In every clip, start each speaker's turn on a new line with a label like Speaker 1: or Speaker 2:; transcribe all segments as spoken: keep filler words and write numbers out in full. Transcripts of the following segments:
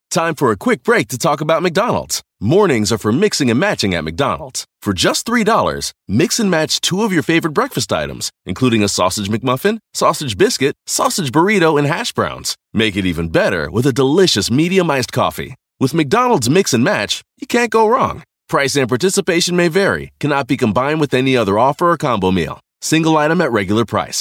Speaker 1: Time for a quick break to talk about McDonald's. Mornings are for mixing and matching at McDonald's. For just three dollars, mix and match two of your favorite breakfast items, including a sausage McMuffin, sausage biscuit, sausage burrito, and hash browns. Make it even better with a delicious medium iced coffee. With McDonald's Mix and Match, you can't go wrong. Price and participation may vary, cannot be combined with any other offer or combo meal. Single item at regular price.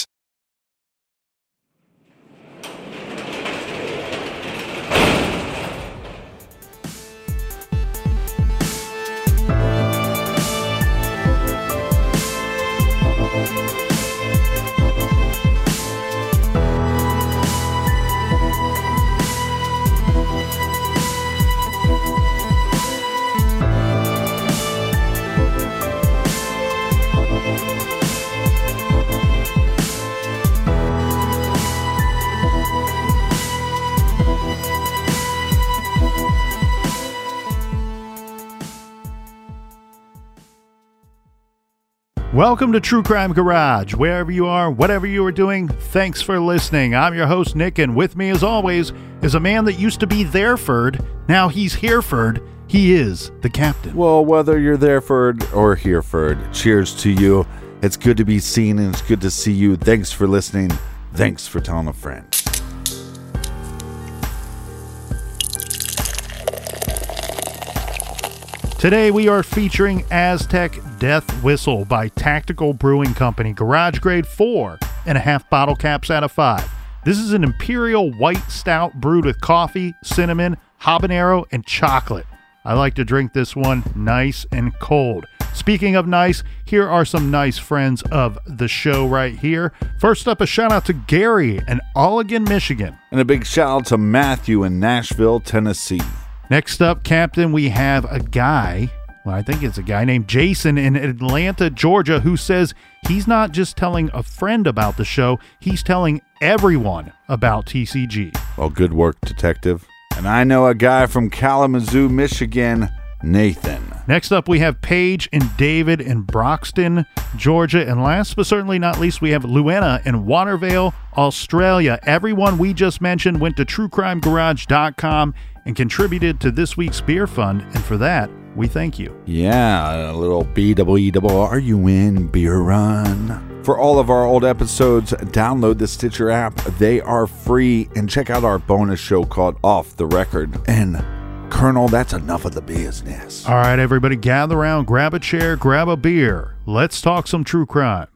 Speaker 2: Welcome to True Crime Garage. Wherever you are, whatever you are doing, thanks for listening. I'm your host, Nick, and with me, as always, is a man that used to be Thereford. Now he's Hereford. He is the captain.
Speaker 3: Well, whether you're Thereford or Hereford, cheers to you. It's good to be seen, and it's good to see you. Thanks for listening. Thanks for telling a friend.
Speaker 2: Today we are featuring Aztec Death Whistle by Tactical Brewing Company. Garage grade four and a half bottle caps out of five. This is an imperial white stout brewed with coffee, cinnamon, habanero, and chocolate. I like to drink this one nice and cold. Speaking of nice, here are some nice friends of the show right here. First up, a shout out to Gary in Allegan, Michigan.
Speaker 3: And a big shout out to Matthew in Nashville, Tennessee.
Speaker 2: Next up, Captain, we have a guy, well, I think it's a guy named Jason in Atlanta, Georgia, who says he's not just telling a friend about the show, he's telling everyone about T C G.
Speaker 3: Well, good work, detective. And I know a guy from Kalamazoo, Michigan, Nathan.
Speaker 2: Next up, we have Paige and David in Broxton, Georgia. And last but certainly not least, we have Luana in Watervale, Australia. Everyone we just mentioned went to true crime garage dot com and contributed to this week's beer fund, and for that, we thank you.
Speaker 3: Yeah, a little B W E W R U N beer run. For all of our old episodes, download the Stitcher app. They are free, and check out our bonus show called Off the Record. And Colonel, that's enough of the business.
Speaker 2: All right, everybody, gather around, grab a chair, grab a beer. Let's talk some true crime.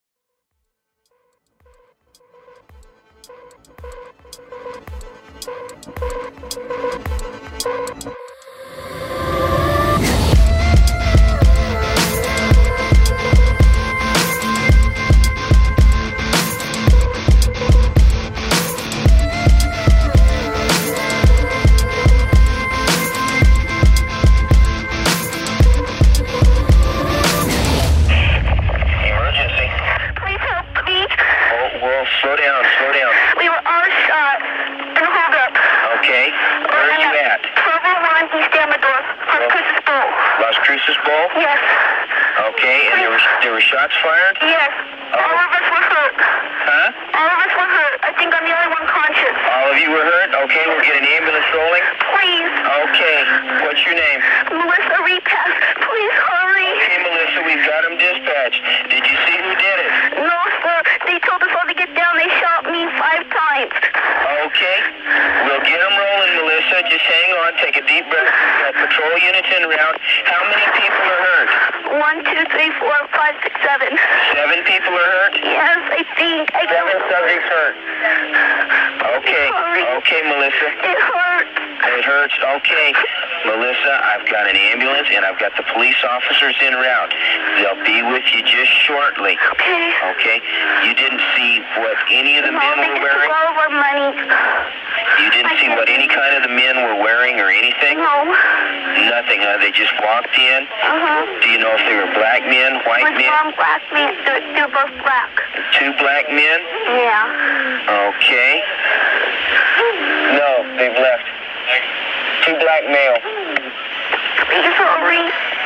Speaker 4: Shots fired? Yes. Oh. All of us were hurt. Huh? All of us were hurt. I think I'm the only one conscious. All of you were hurt? Okay, we'll get an ambulance rolling. Please. Okay. What's your name? Melissa Repass. Please hurry. Okay, Melissa, we've got him dispatched. Did you see who did it? No, sir. They told us all to get down. They shot me five times. Okay. We'll get him rolling, Melissa. Just hang on. Take a deep breath. We've got patrol units en route. How many people are hurt? One, two, three, four, five, six, seven. Seven people are hurt? Yes, I think. I Seven subjects hurt. Okay. Okay, Melissa. It hurts. It hurts. Okay. Melissa, I've got an ambulance and I've got the police officers en route. They'll be with you just shortly. Okay. Okay. You didn't see what any of the no, men were wearing? No, all of our money. You didn't I see what any kind of the men were wearing or anything? No. Nothing, huh? They just walked in? Uh-huh. Do you know if they were black men, white With men? One black men. They're, they're both black. Two black men? Yeah. Okay. No, they've left. Two black male. Sorry.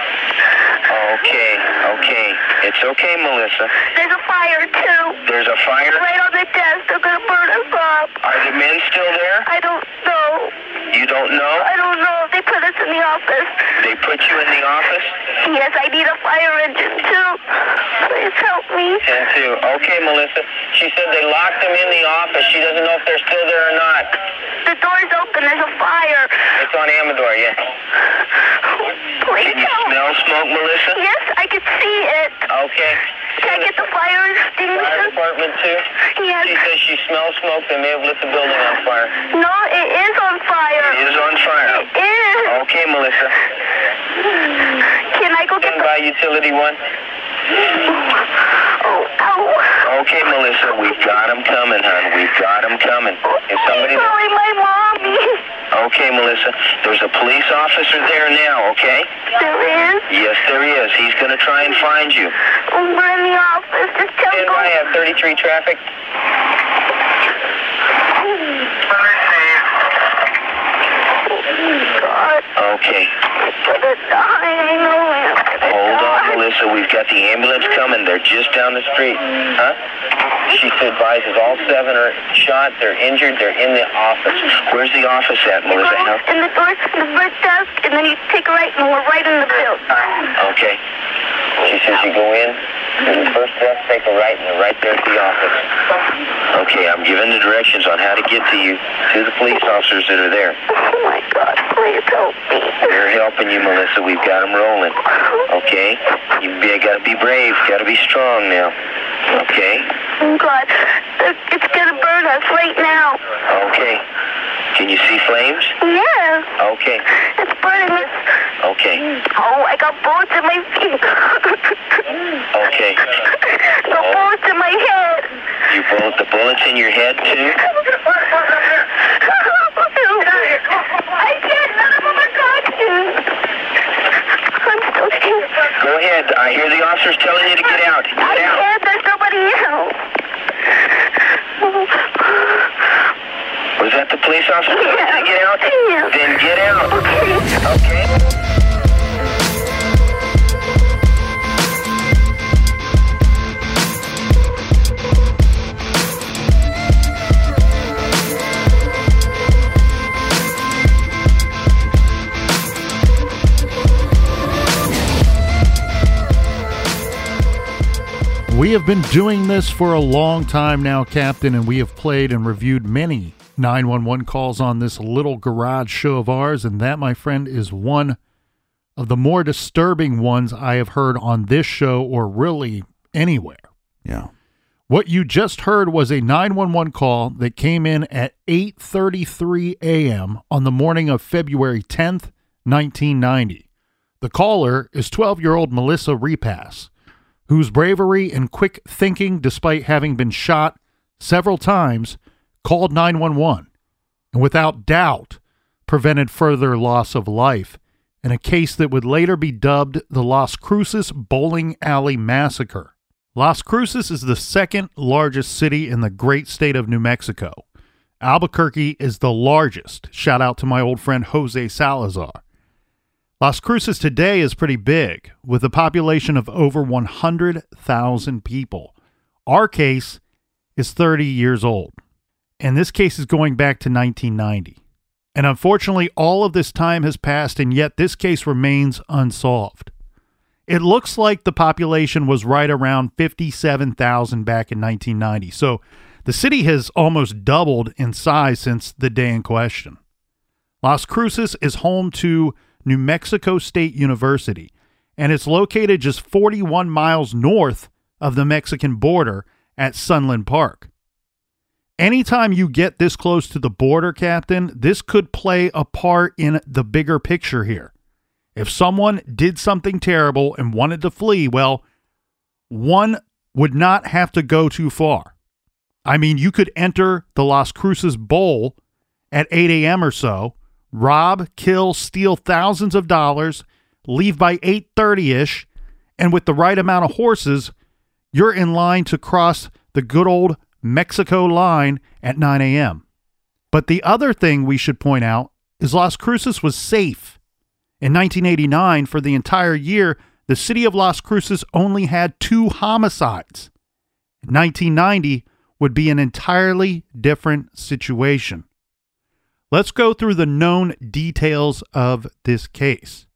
Speaker 4: Okay, okay. It's okay, Melissa. There's a fire, too. There's a fire? Right on the desk. They're going to burn us up. Are the men still there? I don't know. You don't know? I don't know. They put us in the office. They put you in the office? Yes, I need a fire engine, too. Please help me. And two. Okay, Melissa. She said they locked them in the office. She doesn't know if they're still there or not. The door's open. There's a fire. It's on Amador, yeah. Please Can you help. smell smoke, Melissa? Yes, I can see it. Okay. Can I get the fire extinguisher? Fire department, too? Yes. She says she smells smoke. They may have lit the building on fire. No, it is on fire. It is on fire. It is. Okay, Melissa. Can I go get the... by utility one? Oh, ow. Okay, Melissa, we've got them coming, hon. We've got them coming. Is somebody... I'm calling my mommy. Okay, Melissa. There's a police officer there now, okay? There is? Yes, there is. He's going to try and find you. Oh, we're in the office. Just tell me... I have thirty-three traffic. Okay. Hold on, Melissa. We've got the ambulance coming. They're just down the street. Huh? She advises all seven are shot. They're injured. They're in the office. Where's the office at, Melissa? In the door, in the first desk, and then you take a right, and we're right in the building. Okay. She says you go in, in the first desk, take a right, and they're right there at the office. Okay, I'm giving the directions on how to get to you, to the police officers that are there. Oh, my God. Please help me. They're helping you, Melissa. We've got them rolling. Okay? You got to be brave. Got to be strong now. Okay? Oh, God. It's going to burn us right now. Okay. Can you see flames? Yes. Okay. It's burning us. Okay. Oh, I got bullets in my feet. Okay. The oh. bullets in my head. You bullet the bullets in your head too? I can't. None of them are conscious. I'm so scared. Go ahead. I hear the officers telling you to get out. Get I out. can't. There's nobody else. Was that the police officer telling you to get out? Yeah. Then get out. Okay. Okay.
Speaker 2: We have been doing this for a long time now, Captain, and we have played and reviewed many nine one one calls on this little garage show of ours, and that, my friend, is one of the more disturbing ones I have heard on this show or really anywhere.
Speaker 3: Yeah.
Speaker 2: What you just heard was a nine one one call that came in at eight thirty-three a.m. on the morning of February tenth, nineteen ninety. The caller is twelve-year-old Melissa Repass, whose bravery and quick thinking, despite having been shot several times, called nine one one and without doubt prevented further loss of life in a case that would later be dubbed the Las Cruces Bowling Alley Massacre. Las Cruces is the second largest city in the great state of New Mexico. Albuquerque is the largest. Shout out to my old friend Jose Salazar. Las Cruces today is pretty big, with a population of over one hundred thousand people. Our case is thirty years old, and this case is going back to nineteen ninety. And unfortunately, all of this time has passed, and yet this case remains unsolved. It looks like the population was right around fifty-seven thousand back in nineteen ninety, so the city has almost doubled in size since the day in question. Las Cruces is home to New Mexico State University, and it's located just forty-one miles north of the Mexican border at Sunland Park. Anytime you get this close to the border, Captain, this could play a part in the bigger picture here. If someone did something terrible and wanted to flee, well, one would not have to go too far. I mean, you could enter the Las Cruces Bowl at eight a.m. or so, rob, kill, steal thousands of dollars, leave by eight thirty-ish, and with the right amount of horses, you're in line to cross the good old Mexico line at nine a.m. But the other thing we should point out is Las Cruces was safe. In nineteen eighty-nine, for the entire year, the city of Las Cruces only had two homicides. nineteen ninety would be an entirely different situation. Let's go through the known details of this case.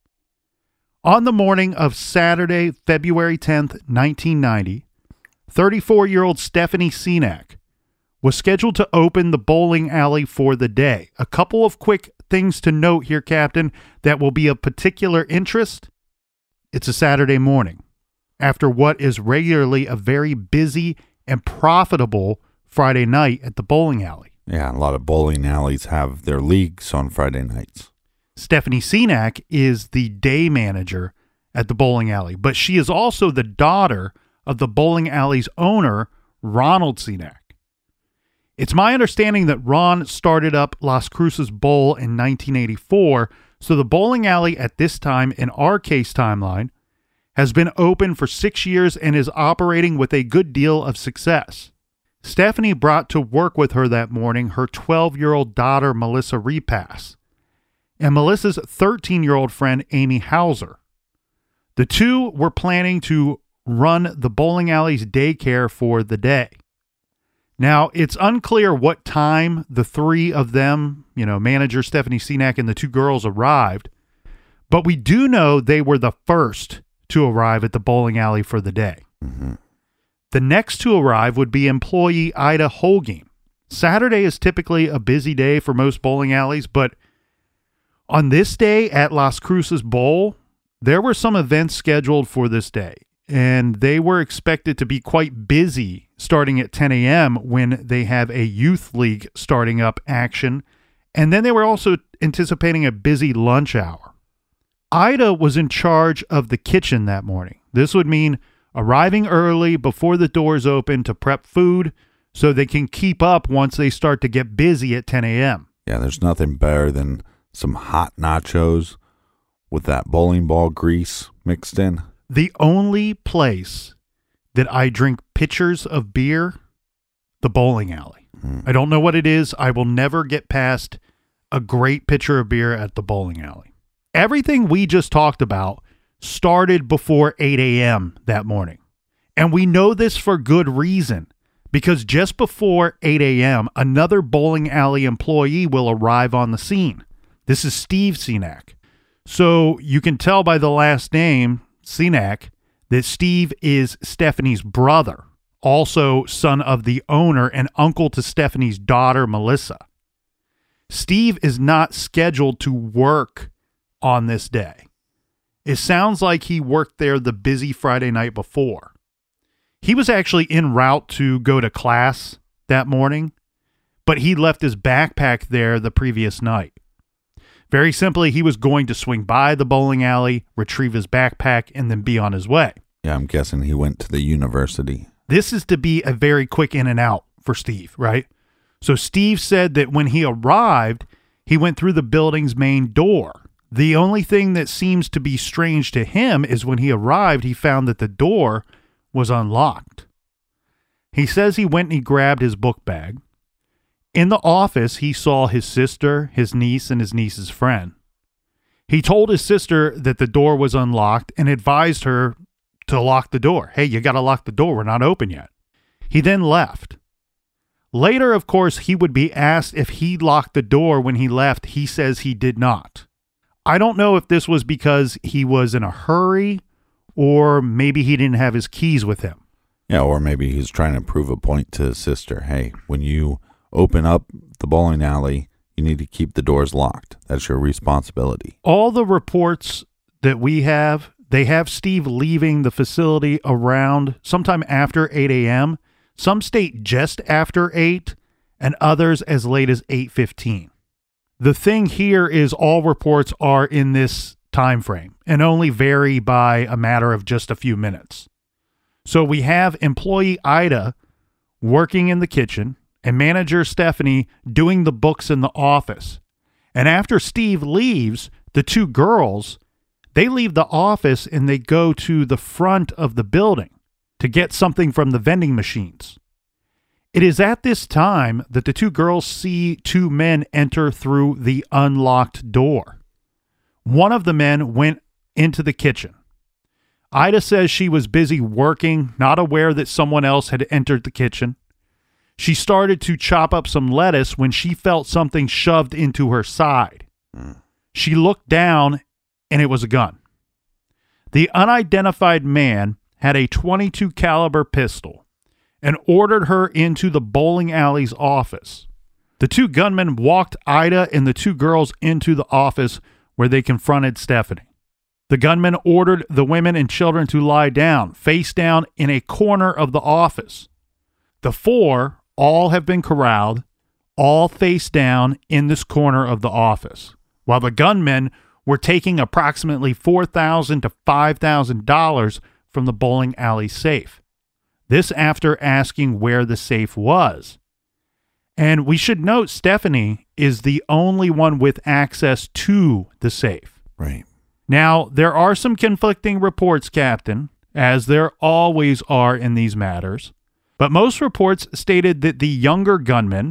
Speaker 2: On the morning of Saturday, February tenth, nineteen ninety, thirty-four-year-old Stephanie Senac was scheduled to open the bowling alley for the day. A couple of quick things to note here, Captain, that will be of particular interest. It's a Saturday morning, after what is regularly a very busy and profitable Friday night at the bowling alley.
Speaker 3: Yeah, a lot of bowling alleys have their leagues on Friday nights.
Speaker 2: Stephanie Senac is the day manager at the bowling alley, but she is also the daughter of the bowling alley's owner, Ronald Senac. It's my understanding that Ron started up Las Cruces Bowl in nineteen eighty-four, so the bowling alley at this time in our case timeline has been open for six years and is operating with a good deal of success. Stephanie brought to work with her that morning her twelve-year-old daughter, Melissa Repass, and Melissa's thirteen-year-old friend, Amy Hauser. The two were planning to run the bowling alley's daycare for the day. Now, it's unclear what time the three of them, you know, manager Stephanie Senac and the two girls arrived, but we do know they were the first to arrive at the bowling alley for the day.
Speaker 3: Mm-hmm.
Speaker 2: The next to arrive would be employee Ida Holguin. Saturday is typically a busy day for most bowling alleys, but on this day at Las Cruces Bowl, there were some events scheduled for this day, and they were expected to be quite busy starting at ten a.m. when they have a youth league starting up action, and then they were also anticipating a busy lunch hour. Ida was in charge of the kitchen that morning. This would mean arriving early before the doors open to prep food so they can keep up once they start to get busy at ten a.m.
Speaker 3: Yeah, there's nothing better than some hot nachos with that bowling ball grease mixed in.
Speaker 2: The only place that I drink pitchers of beer, the bowling alley.
Speaker 3: Mm.
Speaker 2: I don't know what it is. I will never get past a great pitcher of beer at the bowling alley. Everything we just talked about started before eight a.m. that morning. And we know this for good reason, because just before eight a.m., another bowling alley employee will arrive on the scene. This is Steve Senac. So you can tell by the last name, Senac, that Steve is Stephanie's brother, also son of the owner and uncle to Stephanie's daughter, Melissa. Steve is not scheduled to work on this day. It sounds like he worked there the busy Friday night before. He was actually en route to go to class that morning, but he left his backpack there the previous night. Very simply, he was going to swing by the bowling alley, retrieve his backpack, and then be on his way.
Speaker 3: Yeah, I'm guessing he went to the university.
Speaker 2: This is to be a very quick in and out for Steve, right? So Steve said that when he arrived, he went through the building's main door. The only thing that seems to be strange to him is when he arrived, he found that the door was unlocked. He says he went and he grabbed his book bag. In the office, he saw his sister, his niece, and his niece's friend. He told his sister that the door was unlocked and advised her to lock the door. Hey, you got to lock the door. We're not open yet. He then left. Later, of course, he would be asked if he locked the door when he left. He says he did not. I don't know if this was because he was in a hurry or maybe he didn't have his keys with him.
Speaker 3: Yeah, or maybe he's trying to prove a point to his sister. Hey, when you open up the bowling alley, you need to keep the doors locked. That's your responsibility.
Speaker 2: All the reports that we have, they have Steve leaving the facility around sometime after eight a.m. Some state just after eight, and others as late as eight fifteen. The thing here is all reports are in this time frame and only vary by a matter of just a few minutes. So we have employee Ida working in the kitchen and manager Stephanie doing the books in the office. And after Steve leaves, the two girls, they leave the office and they go to the front of the building to get something from the vending machines. It is at this time that the two girls see two men enter through the unlocked door. One of the men went into the kitchen. Ida says she was busy working, not aware that someone else had entered the kitchen. She started to chop up some lettuce when she felt something shoved into her side.
Speaker 3: Mm.
Speaker 2: She looked down, and it was a gun. The unidentified man had a twenty-two caliber pistol and ordered her into the bowling alley's office. The two gunmen walked Ida and the two girls into the office where they confronted Stephanie. The gunmen ordered the women and children to lie down, face down in a corner of the office. The four all have been corralled, all face down in this corner of the office, while the gunmen were taking approximately four thousand dollars to five thousand dollars from the bowling alley safe. This after asking where the safe was. And we should note Stephanie is the only one with access to the safe.
Speaker 3: Right.
Speaker 2: Now, there are some conflicting reports, Captain, as there always are in these matters. But most reports stated that the younger gunman,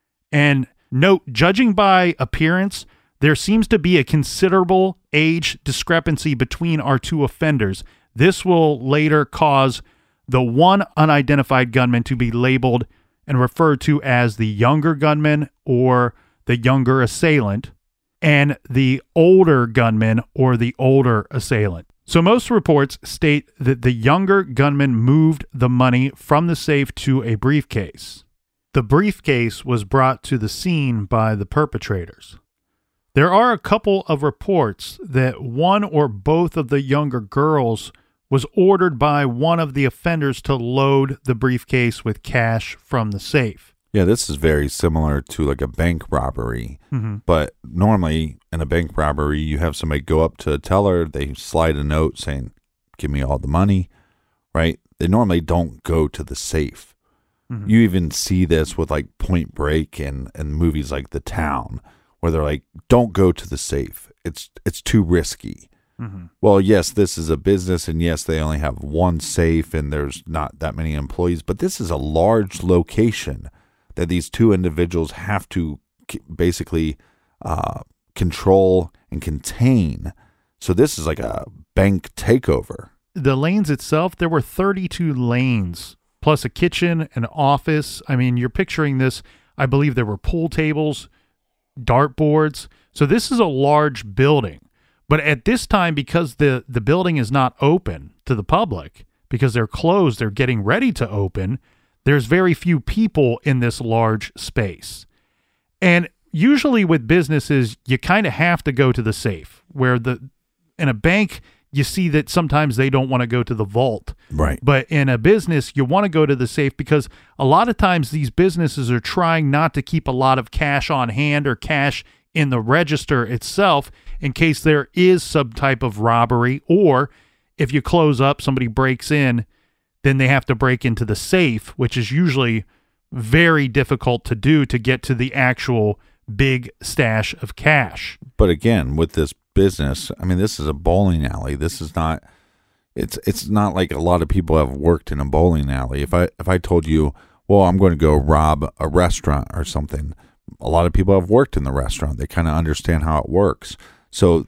Speaker 2: and note, judging by appearance, there seems to be a considerable age discrepancy between our two offenders. This will later cause the one unidentified gunman to be labeled and referred to as the younger gunman or the younger assailant, and the older gunman or the older assailant. So most reports state that the younger gunman moved the money from the safe to a briefcase. The briefcase was brought to the scene by the perpetrators. There are a couple of reports that one or both of the younger girls was ordered by one of the offenders to load the briefcase with cash from the safe.
Speaker 3: Yeah, this is very similar to like a bank robbery.
Speaker 2: Mm-hmm.
Speaker 3: But normally in a bank robbery, you have somebody go up to a teller, they slide a note saying, give me all the money, right? They normally don't go to the safe. Mm-hmm. You even see this with like Point Break and, and movies like The Town, where they're like, don't go to the safe. It's it's too risky. Mm-hmm. Well, yes, this is a business, and yes, they only have one safe, and there's not that many employees, but this is a large location that these two individuals have to basically uh, control and contain. So this is like a bank takeover.
Speaker 2: The lanes itself, there were thirty-two lanes, plus a kitchen, an office. I mean, you're picturing this. I believe there were pool tables, dartboards. So this is a large building. But at this time, because the, the building is not open to the public, because they're closed, they're getting ready to open, there's very few people in this large space. And usually with businesses, you kind of have to go to the safe, where the in a bank, you see that sometimes they don't want to go to the vault.
Speaker 3: Right.
Speaker 2: But in a business, you want to go to the safe because a lot of times these businesses are trying not to keep a lot of cash on hand or cash in the register itself in case there is some type of robbery, or if you close up, somebody breaks in, then they have to break into the safe, which is usually very difficult to do to get to the actual big stash of cash.
Speaker 3: But again, with this business, I mean, this is a bowling alley. This is not, it's it's not like a lot of people have worked in a bowling alley. If I if I told you, well, I'm going to go rob a restaurant or something, a lot of people have worked in the restaurant. They kind of understand how it works. So,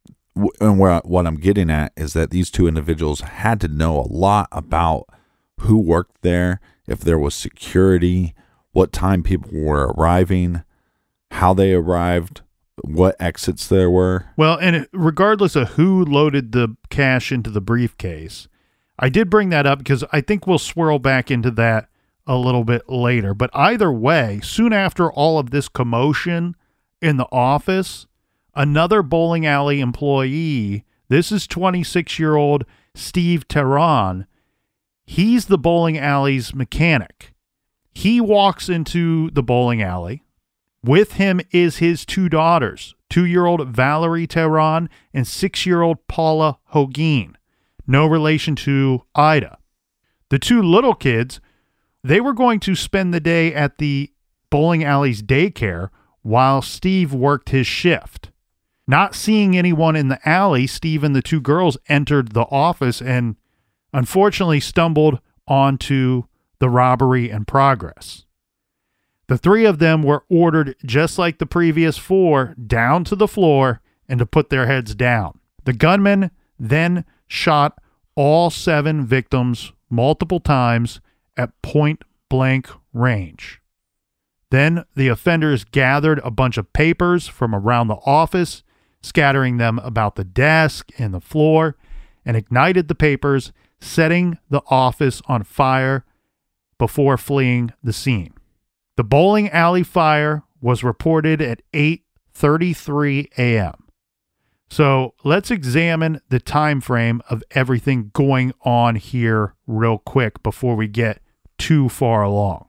Speaker 3: and where, what I'm getting at is that these two individuals had to know a lot about who worked there, if there was security, what time people were arriving, how they arrived, what exits there were.
Speaker 2: Well, and regardless of who loaded the cash into the briefcase, I did bring that up because I think we'll swirl back into that a little bit later. But either way, soon after all of this commotion in the office, another bowling alley employee, this is twenty-six-year-old Steve Teran, he's the bowling alley's mechanic. He walks into the bowling alley. With him is his two daughters, two-year-old Valerie Teran and six-year-old Paula Hogeen, no relation to Ida. The two little kids, they were going to spend the day at the bowling alley's daycare while Steve worked his shift. Not seeing anyone in the alley, Steve and the two girls entered the office and unfortunately stumbled onto the robbery in progress. The three of them were ordered, just like the previous four, down to the floor and to put their heads down. The gunman then shot all seven victims multiple times at point-blank range. Then the offenders gathered a bunch of papers from around the office, scattering them about the desk and the floor, and ignited the papers, setting the office on fire before fleeing the scene. The bowling alley fire was reported at eight thirty-three a.m. So let's examine the time frame of everything going on here real quick before we get too far along.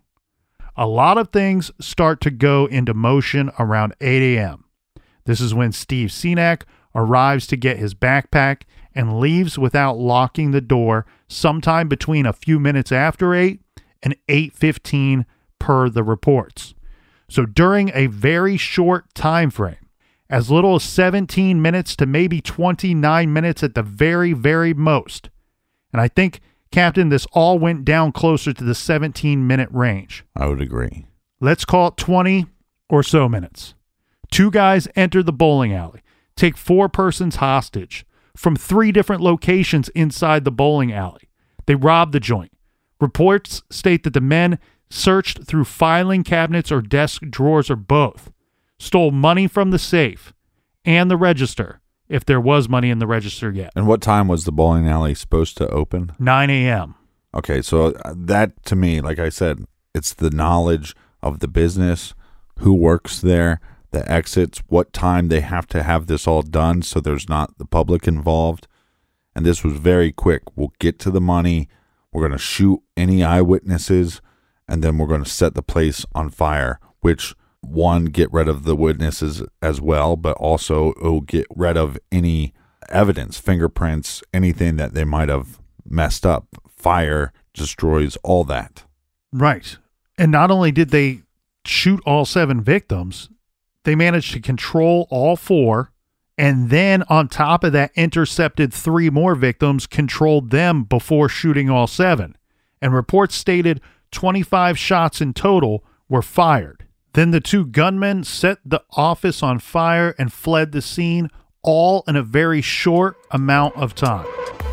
Speaker 2: A lot of things start to go into motion around eight a.m. This is when Steve Senack arrives to get his backpack and leaves without locking the door sometime between a few minutes after eight and eight fifteen per the reports. So during a very short time frame, as little as seventeen minutes to maybe twenty-nine minutes at the very, very most. And I think, Captain, this all went down closer to the seventeen-minute range.
Speaker 3: I would agree.
Speaker 2: Let's call it twenty or so minutes. Two guys enter the bowling alley, take four persons hostage from three different locations inside the bowling alley. They rob the joint. Reports state that the men searched through filing cabinets or desk drawers or both, stole money from the safe and the register, if there was money in the register yet.
Speaker 3: And what time was the bowling alley supposed to open?
Speaker 2: nine a.m.
Speaker 3: Okay, so that to me, like I said, it's the knowledge of the business, who works there, the exits, what time they have to have this all done so there's not the public involved. And this was very quick. We'll get to the money. We're going to shoot any eyewitnesses, and then we're going to set the place on fire, which, one, get rid of the witnesses as well, but also it'll get rid of any evidence, fingerprints, anything that they might have messed up. Fire destroys all that.
Speaker 2: Right. And not only did they shoot all seven victims, they managed to control all four, and then on top of that, intercepted three more victims, controlled them before shooting all seven. And reports stated twenty-five shots in total were fired. Then the two gunmen set the office on fire and fled the scene, all in a very short amount of time.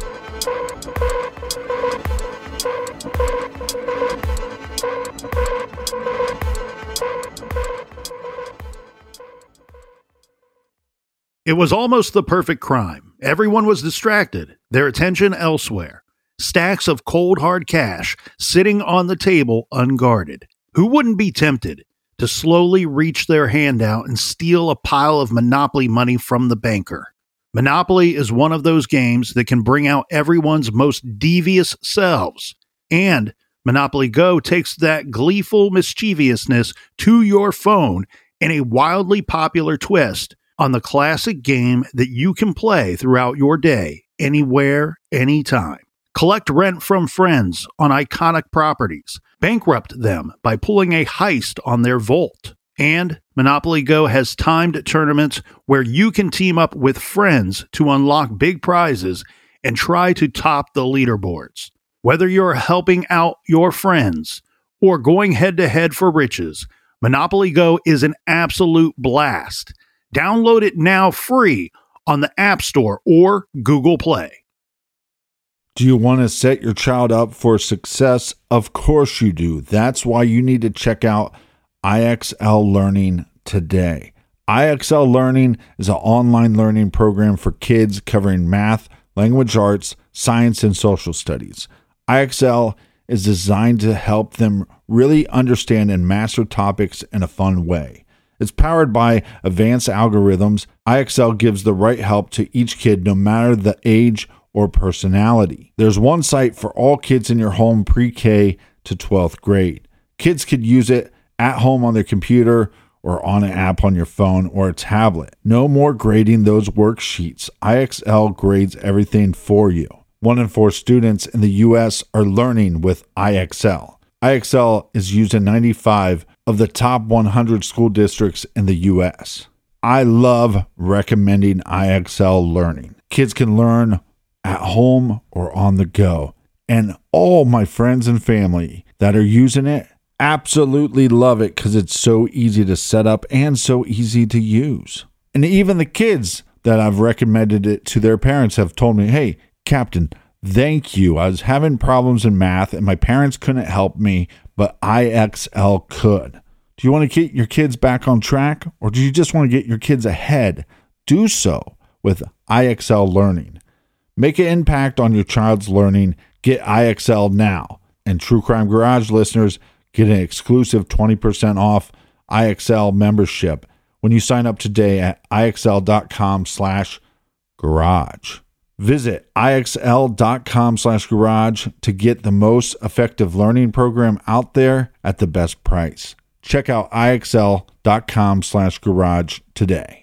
Speaker 2: It was almost the perfect crime. Everyone was distracted, their attention elsewhere. Stacks of cold hard cash sitting on the table unguarded. Who wouldn't be tempted to slowly reach their hand out and steal a pile of Monopoly money from the banker? Monopoly is one of those games that can bring out everyone's most devious selves. And Monopoly Go takes that gleeful mischievousness to your phone in a wildly popular twist on the classic game that you can play throughout your day, anywhere, anytime. Collect rent from friends on iconic properties. Bankrupt them by pulling a heist on their vault. And Monopoly Go has timed tournaments where you can team up with friends to unlock big prizes and try to top the leaderboards. Whether you're helping out your friends or going head-to-head for riches, Monopoly Go is an absolute blast. Download it now free on the App Store or Google Play.
Speaker 3: Do you want to set your child up for success? Of course you do. That's why you need to check out I X L Learning today. I X L Learning is an online learning program for kids covering math, language arts, science, and social studies. I X L is designed to help them really understand and master topics in a fun way. It's powered by advanced algorithms. I X L gives the right help to each kid, no matter the age or personality. There's one site for all kids in your home pre-K to twelfth grade. Kids could use it at home on their computer or on an app on your phone or a tablet. No more grading those worksheets. I X L grades everything for you. One in four students in the U S are learning with I X L. I X L is used in ninety-five of the top one hundred school districts in the U S. I love recommending I X L Learning. Kids can learn at home or on the go. And all my friends and family that are using it absolutely love it because it's so easy to set up and so easy to use. And even the kids that I've recommended it to their parents have told me, hey, Captain, thank you. I was having problems in math and my parents couldn't help me, but I X L could. Do you want to get your kids back on track, or do you just want to get your kids ahead? Do so with I X L Learning. Make an impact on your child's learning. Get I X L now. And True Crime Garage listeners get an exclusive twenty percent off I X L membership when you sign up today at IXL.com slash garage. Visit IXL.com slash garage to get the most effective learning program out there at the best price. Check out IXL.com slash garage today.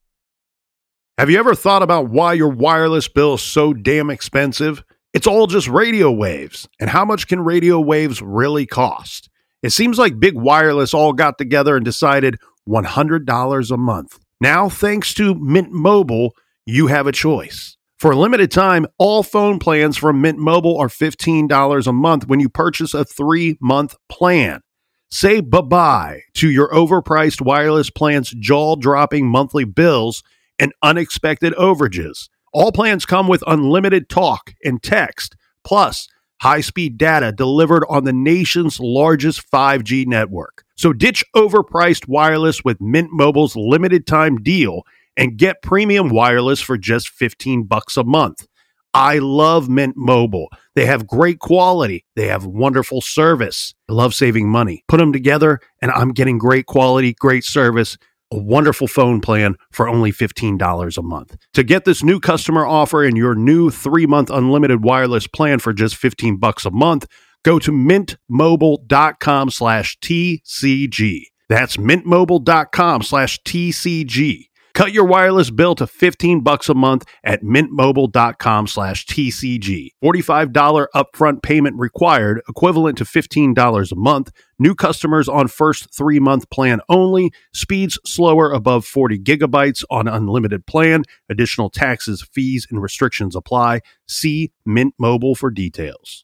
Speaker 5: Have you ever thought about why your wireless bill is so damn expensive? It's all just radio waves. And how much can radio waves really cost? It seems like Big Wireless all got together and decided one hundred dollars a month. Now, thanks to Mint Mobile, you have a choice. For a limited time, all phone plans from Mint Mobile are fifteen dollars a month when you purchase a three-month plan. Say bye-bye to your overpriced wireless plan's jaw-dropping monthly bills and unexpected overages. All plans come with unlimited talk and text, plus high-speed data delivered on the nation's largest five G network. So ditch overpriced wireless with Mint Mobile's limited-time deal and get premium wireless for just fifteen bucks a month. I love Mint Mobile. They have great quality. They have wonderful service. I love saving money. Put them together, and I'm getting great quality, great service, a wonderful phone plan for only fifteen dollars a month. To get this new customer offer and your new three-month unlimited wireless plan for just fifteen bucks a month, go to mintmobile.com slash TCG. That's mintmobile.com slash TCG. Cut your wireless bill to fifteen bucks a month at mintmobile.com slash TCG. forty-five dollars upfront payment required, equivalent to fifteen dollars a month. New customers on first three-month plan only. Speeds slower above forty gigabytes on unlimited plan. Additional taxes, fees, and restrictions apply. See Mint Mobile for details.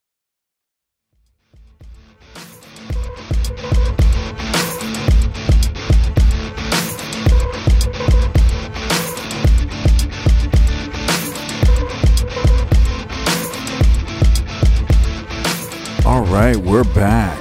Speaker 3: All right, we're back.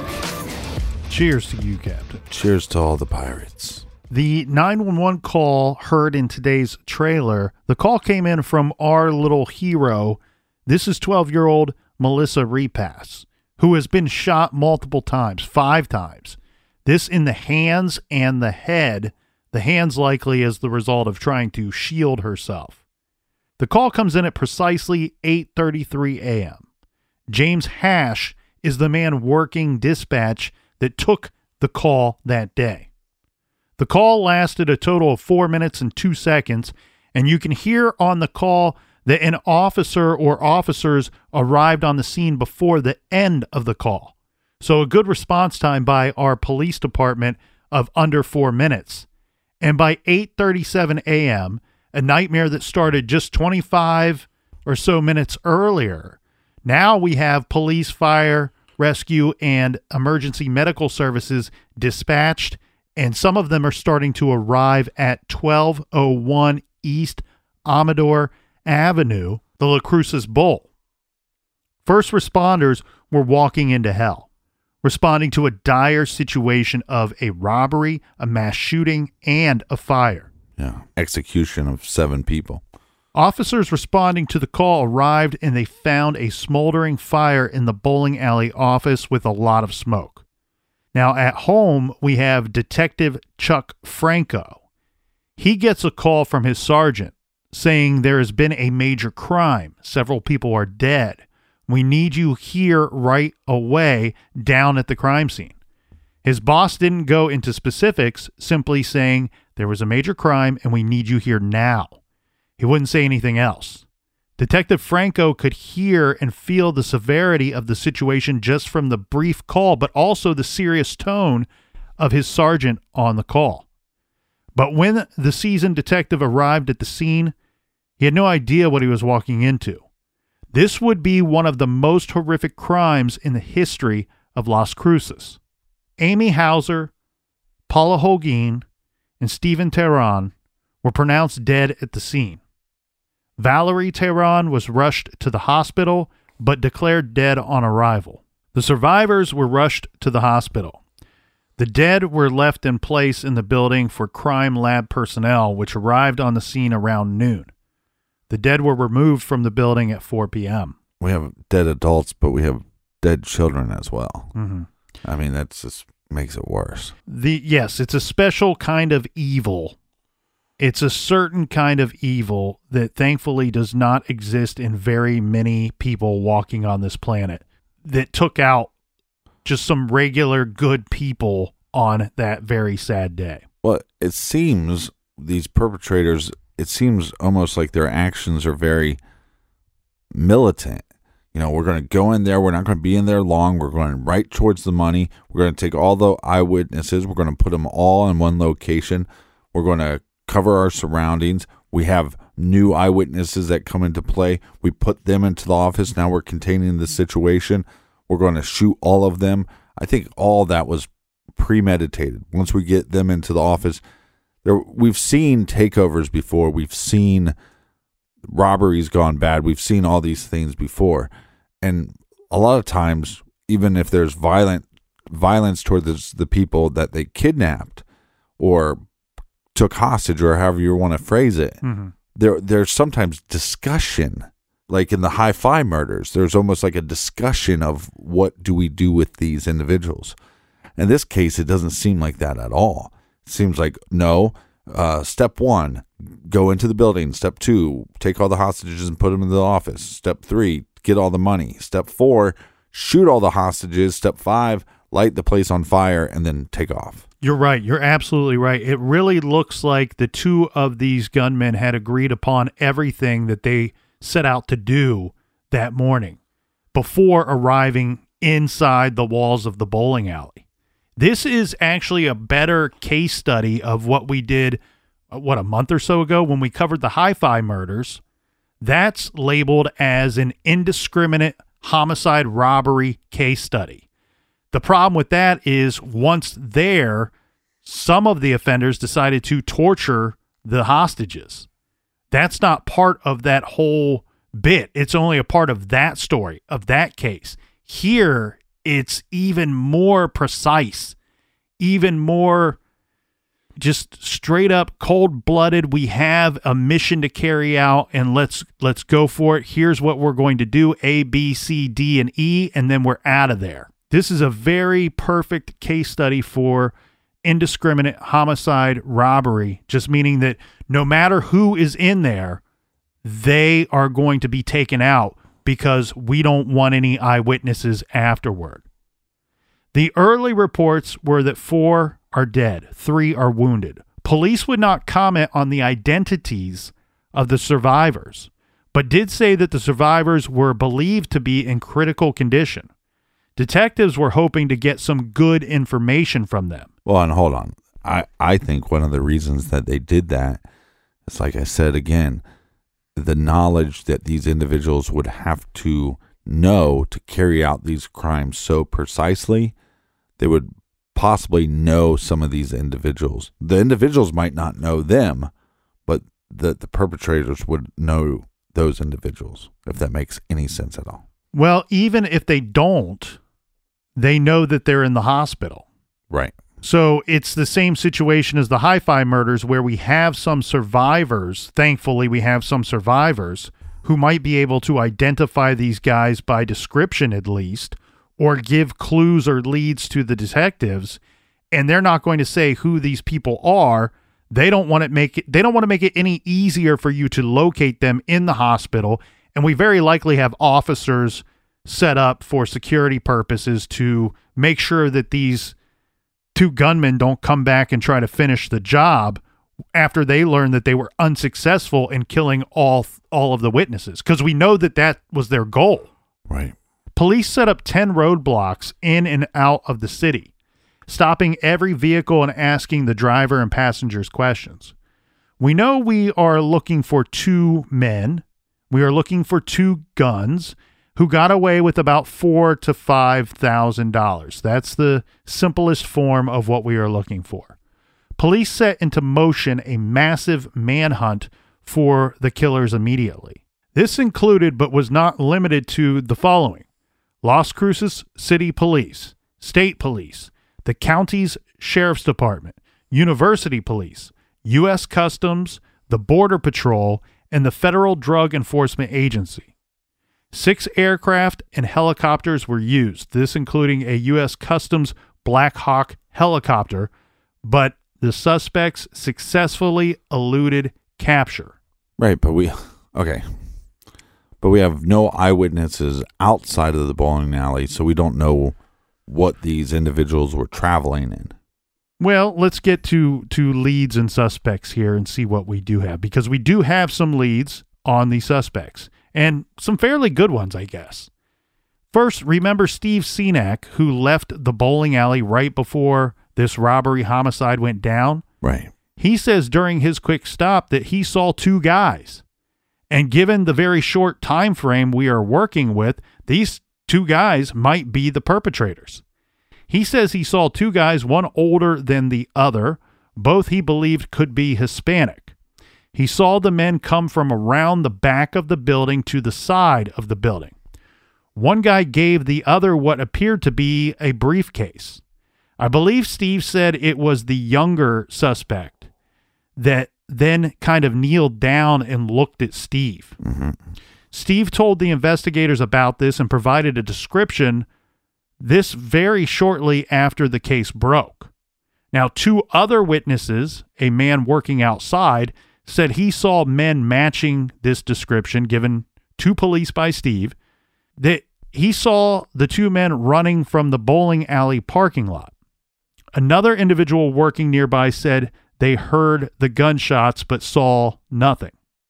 Speaker 2: Cheers to you, Captain.
Speaker 3: Cheers to all the pirates.
Speaker 2: The nine one one call heard in today's trailer, the call came in from our little hero. This is twelve-year-old Melissa Repass, who has been shot multiple times, five times. This in the hands and the head, the hands likely as the result of trying to shield herself. The call comes in at precisely eight thirty-three a.m. James Hash is the man working dispatch that took the call that day. The call lasted a total of four minutes and two seconds, and you can hear on the call that an officer or officers arrived on the scene before the end of the call. So a good response time by our police department of under four minutes. And by eight thirty-seven a.m., a nightmare that started just twenty-five or so minutes earlier, now we have police, fire, rescue, and emergency medical services dispatched, and some of them are starting to arrive at twelve oh one East Amador Avenue, the La Cruces Bowl. First responders were walking into hell, responding to a dire situation of a robbery, a mass shooting, and a fire.
Speaker 3: Yeah, execution of seven people.
Speaker 2: Officers responding to the call arrived and they found a smoldering fire in the bowling alley office with a lot of smoke. Now at home, we have Detective Chuck Franco. He gets a call from his sergeant saying there has been a major crime. Several people are dead. We need you here right away down at the crime scene. His boss didn't go into specifics, simply saying there was a major crime and we need you here now. He wouldn't say anything else. Detective Franco could hear and feel the severity of the situation just from the brief call, but also the serious tone of his sergeant on the call. But when the seasoned detective arrived at the scene, he had no idea what he was walking into. This would be one of the most horrific crimes in the history of Las Cruces. Amy Hauser, Paula Holguin, and Stephen Tehran were pronounced dead at the scene. Valerie Tehran was rushed to the hospital, but declared dead on arrival. The survivors were rushed to the hospital. The dead were left in place in the building for crime lab personnel, which arrived on the scene around noon. The dead were removed from the building at four p.m.
Speaker 3: We have dead adults, but we have dead children as well.
Speaker 2: Mm-hmm.
Speaker 3: I mean, that just makes it worse.
Speaker 2: The yes, it's a special kind of evil. It's a certain kind of evil that thankfully does not exist in very many people walking on this planet, that took out just some regular good people on that very sad day.
Speaker 3: Well, it seems these perpetrators, it seems almost like their actions are very militant. You know, we're going to go in there. We're not going to be in there long. We're going right towards the money. We're going to take all the eyewitnesses. We're going to put them all in one location. We're going to cover our surroundings. We have new eyewitnesses that come into play. We put them into the office. Now we're containing the situation. We're going to shoot all of them. I think all that was premeditated. Once we get them into the office, there, we've seen takeovers before. We've seen robberies gone bad. We've seen all these things before. And a lot of times, even if there's violent violence towards the people that they kidnapped or took hostage, or however you want to phrase it, mm-hmm. there there's sometimes discussion. Like in the Hi-Fi murders, there's almost like a discussion of what do we do with these individuals. In this case, it doesn't seem like that at all. It seems like, no, uh, step one, go into the building. Step two, take all the hostages and put them in the office. Step three, get all the money. Step four, shoot all the hostages. Step five, light the place on fire and then take off.
Speaker 2: You're right. You're absolutely right. It really looks like the two of these gunmen had agreed upon everything that they set out to do that morning before arriving inside the walls of the bowling alley. This is actually a better case study of what we did, what, a month or so ago when we covered the Hi-Fi murders. That's labeled as an indiscriminate homicide robbery case study. The problem with that is once there, some of the offenders decided to torture the hostages. That's not part of that whole bit. It's only a part of that story, of that case. Here, it's even more precise, even more just straight up cold-blooded. We have a mission to carry out, and let's let's go for it. Here's what we're going to do, A, B, C, D, and E, and then we're out of there. This is a very perfect case study for indiscriminate homicide robbery, just meaning that no matter who is in there, they are going to be taken out because we don't want any eyewitnesses afterward. The early reports were that four are dead, three are wounded. Police would not comment on the identities of the survivors, but did say that the survivors were believed to be in critical condition. Detectives were hoping to get some good information from them.
Speaker 3: Well, and hold on. I, I think one of the reasons that they did that is, like I said again, the knowledge that these individuals would have to know to carry out these crimes so precisely. They would possibly know some of these individuals. The individuals might not know them, but the, the perpetrators would know those individuals, if that makes any sense at all.
Speaker 2: Well, even if they don't, they know that they're in the hospital.
Speaker 3: Right.
Speaker 2: So it's the same situation as the Hi-Fi murders, where we have some survivors. Thankfully, we have some survivors who might be able to identify these guys by description at least, or give clues or leads to the detectives. And they're not going to say who these people are. They don't want to make it, they don't want to make it any easier for you to locate them in the hospital. And we very likely have officers set up for security purposes to make sure that these two gunmen don't come back and try to finish the job after they learn that they were unsuccessful in killing all all of the witnesses, because we know that that was their goal.
Speaker 3: Right.
Speaker 2: Police set up ten roadblocks in and out of the city, stopping every vehicle and asking the driver and passengers questions. We know we are looking for two men. We are looking for two guns who got away with about four to five thousand dollars. That's the simplest form of what we are looking for. Police set into motion a massive manhunt for the killers immediately. This included, but was not limited to, the following: Las Cruces City Police, State Police, the county's Sheriff's Department, University Police, U S Customs, the Border Patrol, and the Federal Drug Enforcement Agency. Six aircraft and helicopters were used, this including a U S Customs Black Hawk helicopter, but the suspects successfully eluded capture.
Speaker 3: Right, but we... Okay. But we have no eyewitnesses outside of the bowling alley, so we don't know what these individuals were traveling in.
Speaker 2: Well, let's get to, to leads and suspects here and see what we do have, because we do have some leads on the suspects, and some fairly good ones, I guess. First, remember Steve Senack, who left the bowling alley right before this robbery homicide went down?
Speaker 3: Right.
Speaker 2: He says during his quick stop that he saw two guys. And given the very short time frame we are working with, these two guys might be the perpetrators. He says he saw two guys, one older than the other. Both he believed could be Hispanic. He saw the men come from around the back of the building to the side of the building. One guy gave the other what appeared to be a briefcase. I believe Steve said it was the younger suspect that then kind of kneeled down and looked at Steve.
Speaker 3: Mm-hmm.
Speaker 2: Steve told the investigators about this and provided a description this very shortly after the case broke. Now, two other witnesses, a man working outside, said he saw men matching this description given to police by Steve, that he saw the two men running from the bowling alley parking lot. Another individual working nearby said they heard the gunshots but saw nothing.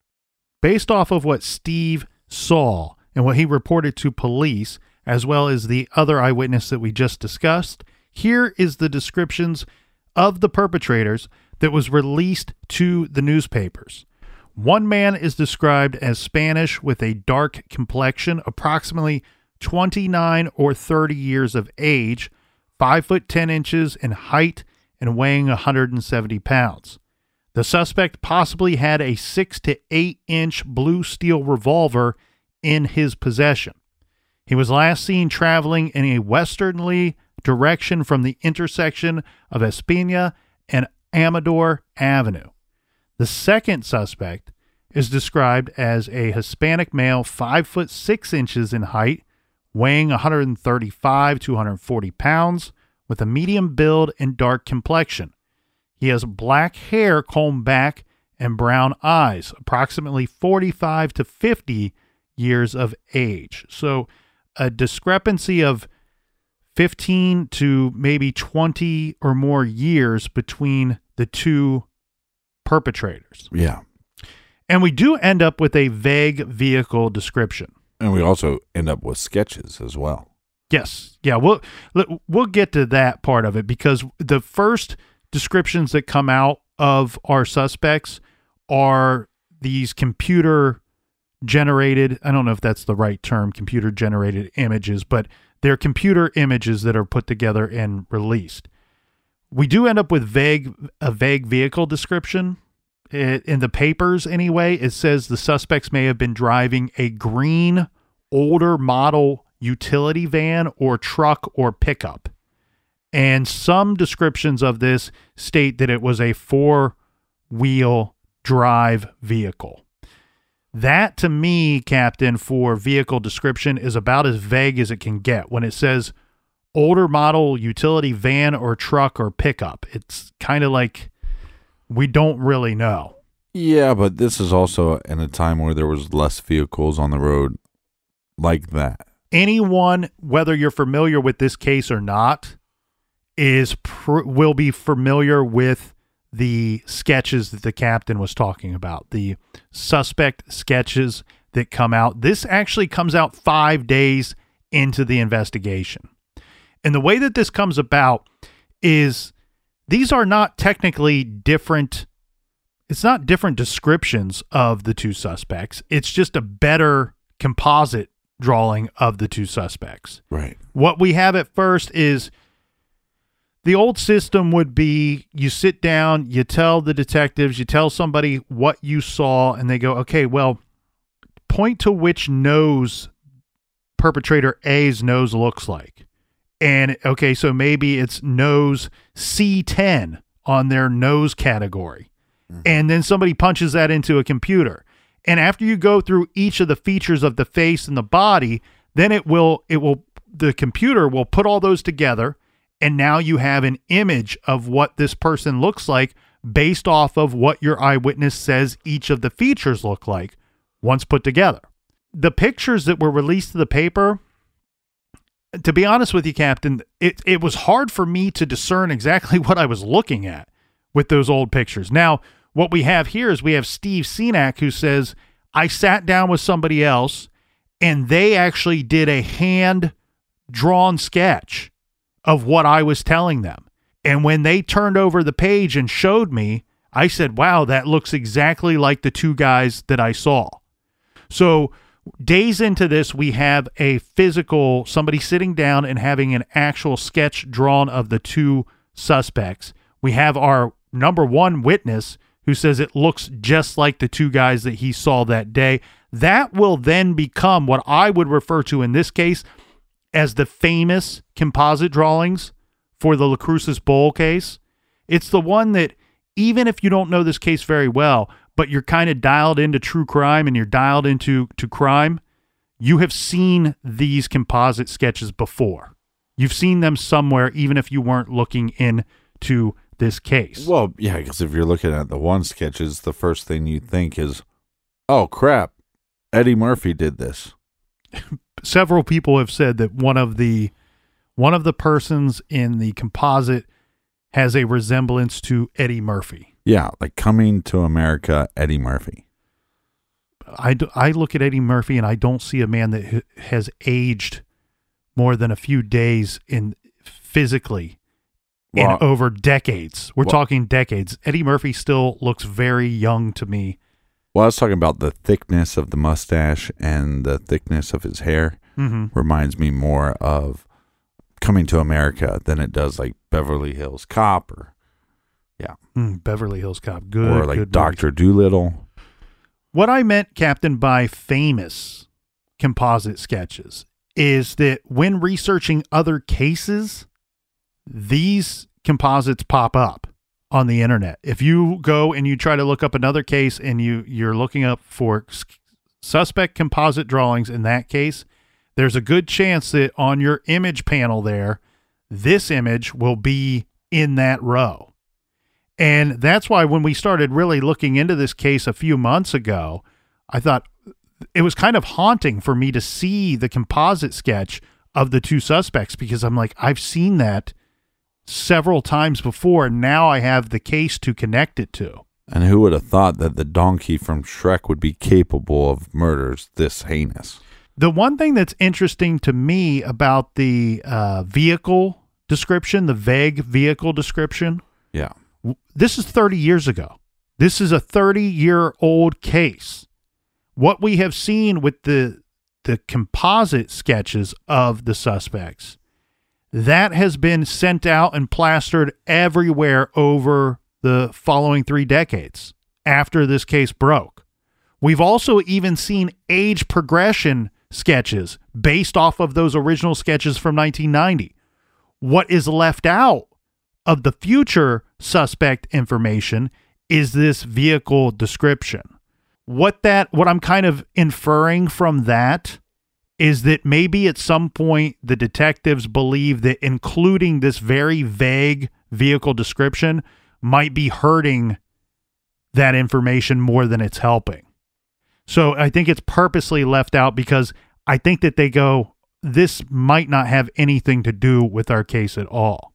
Speaker 2: Based off of what Steve saw and what he reported to police, as well as the other eyewitness that we just discussed, here is the descriptions of the perpetrators that was released to the newspapers. One man is described as Spanish with a dark complexion, approximately twenty-nine or thirty years of age, five foot ten inches in height, and weighing one hundred seventy pounds. The suspect possibly had a six to eight inch blue steel revolver in his possession. He was last seen traveling in a westerly direction from the intersection of Espina and Amador Avenue. The second suspect is described as a Hispanic male, five foot six inches in height, weighing one hundred thirty-five to one hundred forty pounds, with a medium build and dark complexion. He has black hair combed back and brown eyes, approximately forty-five to fifty years of age. So a discrepancy of fifteen to maybe twenty or more years between the two perpetrators.
Speaker 3: Yeah.
Speaker 2: And we do end up with a vague vehicle description.
Speaker 3: And we also end up with sketches as well.
Speaker 2: Yes. Yeah, we'll we'll get to that part of it, because the first descriptions that come out of our suspects are these computer generated, I don't know if that's the right term, computer generated images, but they're computer images that are put together and released. We do end up with vague a vague vehicle description. It, in the papers anyway, it says the suspects may have been driving a green older model utility van or truck or pickup. And some descriptions of this state that it was a four-wheel drive vehicle. That, to me, Captain, for vehicle description is about as vague as it can get. When it says older model utility van or truck or pickup, it's kind of like we don't really know.
Speaker 3: Yeah, but this is also in a time where there was less vehicles on the road like that.
Speaker 2: Anyone, whether you're familiar with this case or not, is pr- will be familiar with the sketches that the captain was talking about, the suspect sketches that come out. This actually comes out five days into the investigation. And the way that this comes about is these are not technically different. It's not different descriptions of the two suspects. It's just a better composite drawing of the two suspects.
Speaker 3: Right.
Speaker 2: What we have at first is the old system would be you sit down, you tell the detectives, you tell somebody what you saw, and they go, okay, well, point to which nose perpetrator A's nose looks like. And, okay, so maybe it's nose C ten on their nose category. Mm-hmm. And then somebody punches that into a computer. And after you go through each of the features of the face and the body, then it will, it will, the computer will put all those together. And now you have an image of what this person looks like based off of what your eyewitness says each of the features look like once put together. The pictures that were released to the paper, to be honest with you, Captain, it, it was hard for me to discern exactly what I was looking at with those old pictures. Now, what we have here is we have Steve Senack, who says, I sat down with somebody else and they actually did a hand-drawn sketch of what I was telling them. And when they turned over the page and showed me, I said, wow, that looks exactly like the two guys that I saw. So days into this, we have a physical, somebody sitting down and having an actual sketch drawn of the two suspects. We have our number one witness who says it looks just like the two guys that he saw that day. That will then become what I would refer to in this case as the famous composite drawings for the La Cruces Bowl case. It's the one that, even if you don't know this case very well, but you're kind of dialed into true crime and you're dialed into to crime, you have seen these composite sketches before. You've seen them somewhere, even if you weren't looking into this case.
Speaker 3: Well, yeah, because if you're looking at the one sketches, the first thing you think is, oh, crap, Eddie Murphy did this.
Speaker 2: Several people have said that one of the one of the persons in the composite has a resemblance to Eddie Murphy.
Speaker 3: Yeah, like Coming to America, Eddie Murphy.
Speaker 2: I, do, I look at Eddie Murphy and I don't see a man that h- has aged more than a few days in physically well, in over decades. We're well, talking decades. Eddie Murphy still looks very young to me.
Speaker 3: Well, I was talking about the thickness of the mustache and the thickness of his hair.
Speaker 2: Mm-hmm.
Speaker 3: Reminds me more of Coming to America than it does like Beverly Hills Cop or, yeah.
Speaker 2: Mm, Beverly Hills Cop. Good.
Speaker 3: Or like
Speaker 2: good
Speaker 3: Doctor Dolittle.
Speaker 2: What I meant, Captain, by famous composite sketches is that when researching other cases, these composites pop up on the internet. If you go and you try to look up another case and you, you're looking up for suspect composite drawings in that case, there's a good chance that on your image panel there, this image will be in that row. And that's why when we started really looking into this case a few months ago, I thought it was kind of haunting for me to see the composite sketch of the two suspects, because I'm like, I've seen that several times before, and now I have the case to connect it to.
Speaker 3: And who would have thought that the donkey from Shrek would be capable of murders this heinous?
Speaker 2: The one thing that's interesting to me about the uh, vehicle description, the vague vehicle description,
Speaker 3: yeah,
Speaker 2: this is thirty years ago. This is a thirty-year-old case. What we have seen with the the composite sketches of the suspects, that has been sent out and plastered everywhere over the following three decades after this case broke. We've also even seen age progression sketches based off of those original sketches from nineteen ninety. What is left out of the future suspect information is this vehicle description. What that, what I'm kind of inferring from that is that maybe at some point the detectives believe that including this very vague vehicle description might be hurting that information more than it's helping. So I think it's purposely left out because I think that they go, this might not have anything to do with our case at all.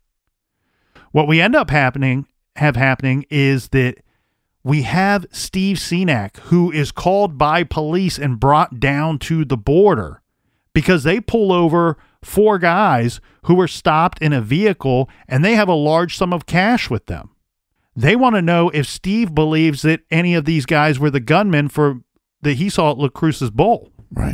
Speaker 2: What we end up happening, have happening is that we have Steve Senack, who is called by police and brought down to the border because they pull over four guys who were stopped in a vehicle and they have a large sum of cash with them. They want to know if Steve believes that any of these guys were the gunmen for that he saw at La Cruces Bowl.
Speaker 3: Right.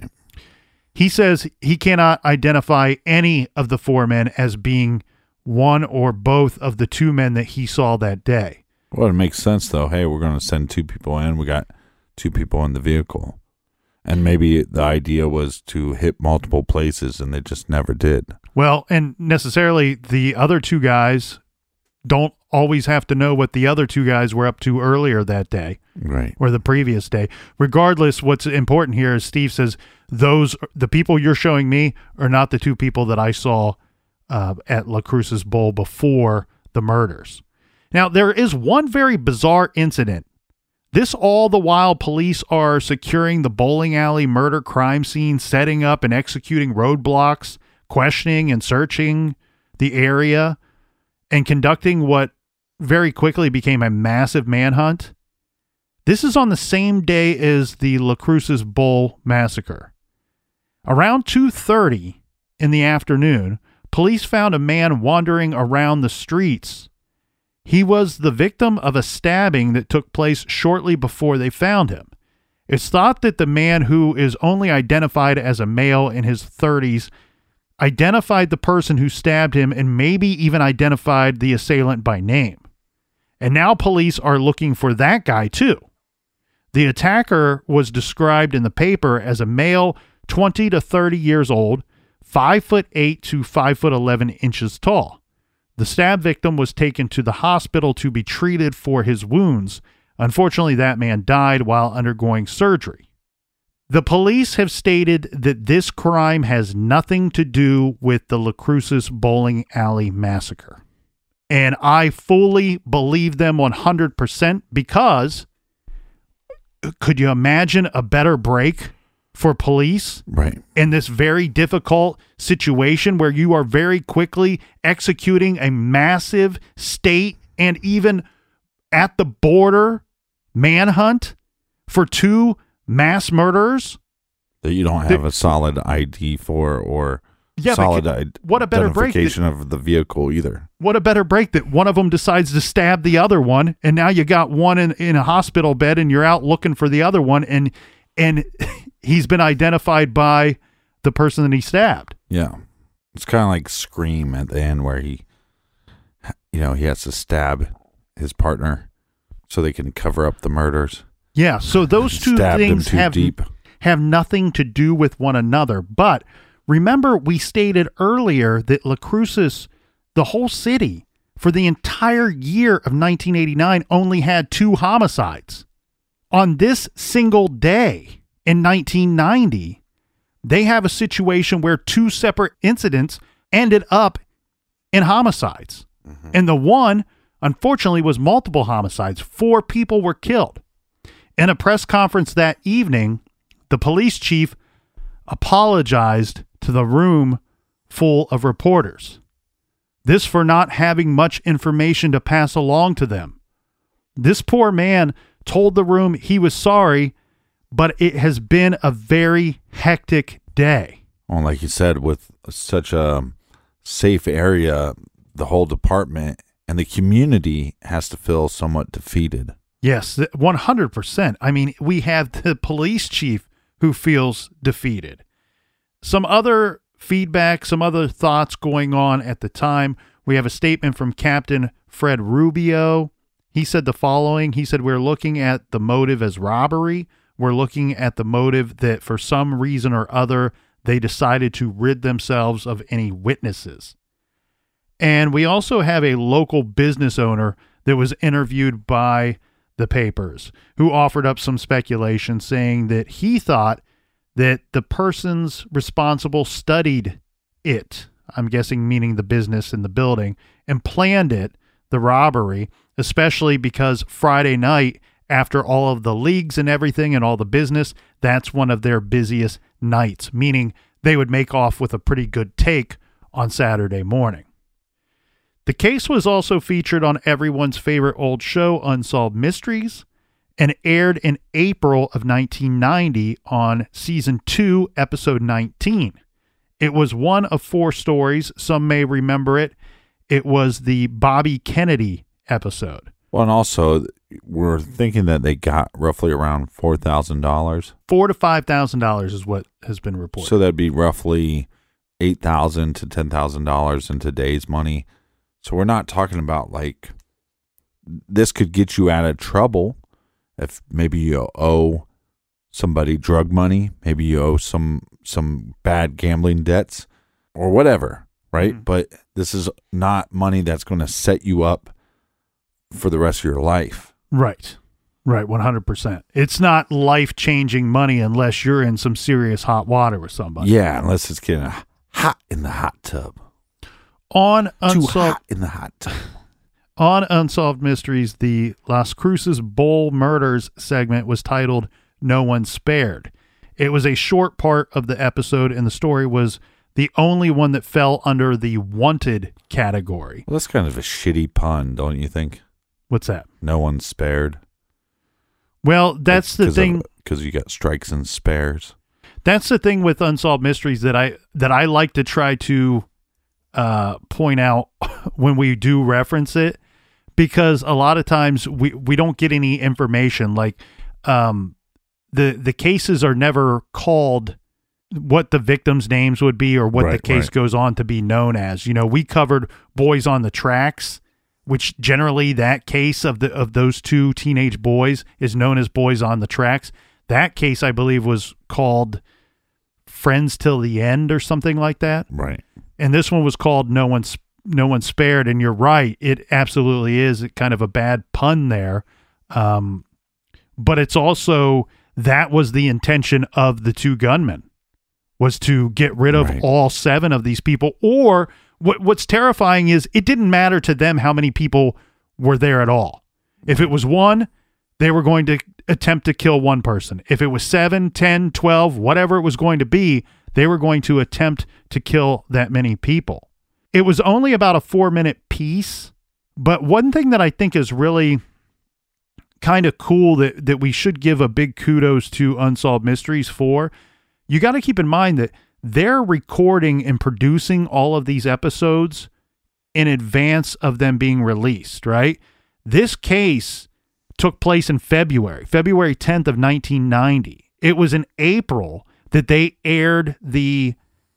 Speaker 2: He says he cannot identify any of the four men as being one or both of the two men that he saw that day.
Speaker 3: Well, it makes sense, though. Hey, we're going to send two people in. We got two people in the vehicle. And maybe the idea was to hit multiple places, and they just never did.
Speaker 2: Well, and necessarily the other two guys don't always have to know what the other two guys were up to earlier that day.
Speaker 3: Right.
Speaker 2: Or the previous day. Regardless, what's important here is Steve says, those, the people you're showing me are not the two people that I saw uh, at La Cruce's Bowl before the murders. Now, there is one very bizarre incident. This all the while police are securing the bowling alley murder crime scene, setting up and executing roadblocks, questioning and searching the area, and conducting what very quickly became a massive manhunt. This is on the same day as the La Cruce's Bowl massacre. Around two thirty in the afternoon, police found a man wandering around the streets. He was the victim of a stabbing that took place shortly before they found him. It's thought that the man, who is only identified as a male in his thirties, identified the person who stabbed him and maybe even identified the assailant by name. And now police are looking for that guy too. The attacker was described in the paper as a male, twenty to thirty years old, five foot eight to five foot eleven inches tall. The stab victim was taken to the hospital to be treated for his wounds. Unfortunately, that man died while undergoing surgery. The police have stated that this crime has nothing to do with the La Cruce's bowling alley massacre. And I fully believe them one hundred percent, because could you imagine a better break for police
Speaker 3: right
Speaker 2: in this very difficult situation where you are very quickly executing a massive state and even at the border manhunt for two mass murderers
Speaker 3: that you don't have that, a solid I D for, or yeah, solid can,
Speaker 2: what a better
Speaker 3: identification
Speaker 2: break that,
Speaker 3: of the vehicle either.
Speaker 2: What a better break that one of them decides to stab the other one, and now you got one in, in a hospital bed and you're out looking for the other one, and and he's been identified by the person that he stabbed.
Speaker 3: Yeah. It's kind of like Scream at the end, where he, you know, he has to stab his partner so they can cover up the murders.
Speaker 2: Yeah, so those two things have,
Speaker 3: deep.
Speaker 2: have nothing to do with one another. But remember, we stated earlier that La Cruce's, the whole city, for the entire year of nineteen eighty-nine, only had two homicides. On this single day in nineteen ninety, they have a situation where two separate incidents ended up in homicides. Mm-hmm. And the one, unfortunately, was multiple homicides. Four people were killed. In a press conference that evening, the police chief apologized to the room full of reporters. This for not having much information to pass along to them. This poor man told the room he was sorry, but it has been a very hectic day.
Speaker 3: Well, like you said, with such a safe area, the whole department and the community has to feel somewhat defeated.
Speaker 2: Yes, one hundred percent. I mean, we have the police chief who feels defeated. Some other feedback, some other thoughts going on at the time. We have a statement from Captain Fred Rubio. He said the following. He said, we're looking at the motive as robbery. We're looking at the motive that for some reason or other, they decided to rid themselves of any witnesses. And we also have a local business owner that was interviewed by the papers who offered up some speculation, saying that he thought that the persons responsible studied it, I'm guessing meaning the business in the building, and planned it, the robbery, especially because Friday night, after all of the leagues and everything and all the business, that's one of their busiest nights, meaning they would make off with a pretty good take on Saturday morning. The case was also featured on everyone's favorite old show, Unsolved Mysteries, and aired in April of nineteen ninety on Season two, Episode nineteen. It was one of four stories. Some may remember it. It was the Bobby Kennedy episode.
Speaker 3: Well, and also, we're thinking that they got roughly around four thousand dollars.
Speaker 2: Four to five thousand dollars is what has been reported.
Speaker 3: So that'd be roughly eight thousand to ten thousand dollars in today's money. So we're not talking about, like, this could get you out of trouble if maybe you owe somebody drug money. Maybe you owe some some bad gambling debts or whatever, right? Mm-hmm. But this is not money that's going to set you up for the rest of your life.
Speaker 2: Right. Right, one hundred percent. It's not life-changing money unless you're in some serious hot water with somebody.
Speaker 3: Yeah, unless it's getting hot in the hot tub.
Speaker 2: On
Speaker 3: Too
Speaker 2: unsolved
Speaker 3: hot in the hot tub.
Speaker 2: On Unsolved Mysteries, the Las Cruces Bowl Murders segment was titled No One Spared. It was a short part of the episode, and the story was the only one that fell under the wanted category.
Speaker 3: Well, that's kind of a shitty pun, don't you think?
Speaker 2: What's that?
Speaker 3: No One Spared.
Speaker 2: Well, that's
Speaker 3: like,
Speaker 2: the thing.
Speaker 3: Because you got strikes and spares.
Speaker 2: That's the thing with Unsolved Mysteries that I that I like to try to uh, point out when we do reference it, because a lot of times we, we don't get any information. Like um, the the cases are never called what the victims' names would be or what
Speaker 3: right,
Speaker 2: the case
Speaker 3: right.
Speaker 2: goes on to be known as. You know, we covered Boys on the Tracks, which generally that case of the of those two teenage boys is known as Boys on the Tracks. That case, I believe, was called Friends Till the End or something like that.
Speaker 3: Right.
Speaker 2: And this one was called No One, No One Spared. And you're right. It absolutely is kind of a bad pun there. Um, but it's also, that was the intention of the two gunmen, was to get rid of
Speaker 3: right.
Speaker 2: all seven of these people. Or what what's terrifying is it didn't matter to them how many people were there at all. If it was one, they were going to attempt to kill one person. If it was seven, ten, twelve, whatever it was going to be, they were going to attempt to kill that many people. It was only about a four-minute piece, but one thing that I think is really kind of cool that, that we should give a big kudos to Unsolved Mysteries for, you got to keep in mind that they're recording and producing all of these episodes in advance of them being released, right? This case took place in February, February tenth of nineteen ninety. It was in April that they aired the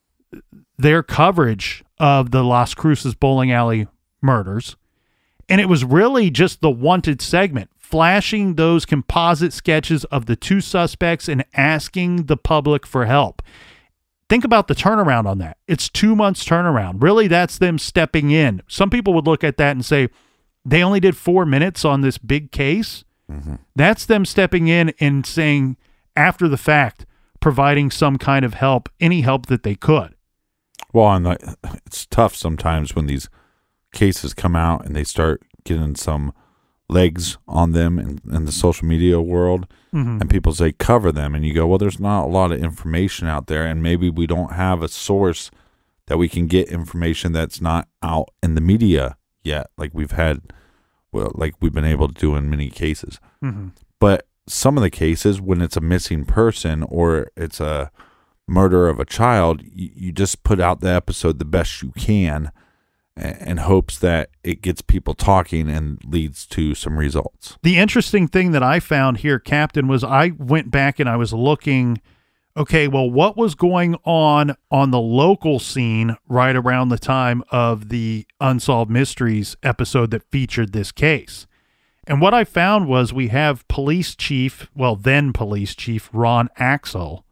Speaker 2: their coverage of the Las Cruces bowling alley murders. And it was really just the wanted segment, flashing those composite sketches of the two suspects and asking the public for help. Think about the turnaround on that. It's two months turnaround. Really, that's them stepping in. Some people would look at that and say, they only did four minutes on this big case. Mm-hmm. That's them stepping in and saying, after the fact, providing some kind of help, any help that they could.
Speaker 3: Well, and the, it's tough sometimes when these cases come out and they start getting some legs on them in, in the social media world, mm-hmm. and people say cover them, and you go, well, there's not a lot of information out there, and maybe we don't have a source that we can get information that's not out in the media yet, like we've had, well, like we've been able to do in many cases. Mm-hmm. But some of the cases, when it's a missing person or it's a murder of a child, you, you just put out the episode the best you can in hopes that it gets people talking and leads to some results.
Speaker 2: The interesting thing that I found here, Captain, was I went back and I was looking, okay, well, what was going on on the local scene right around the time of the Unsolved Mysteries episode that featured this case? And what I found was we have police chief, well, then police chief Ron Axel.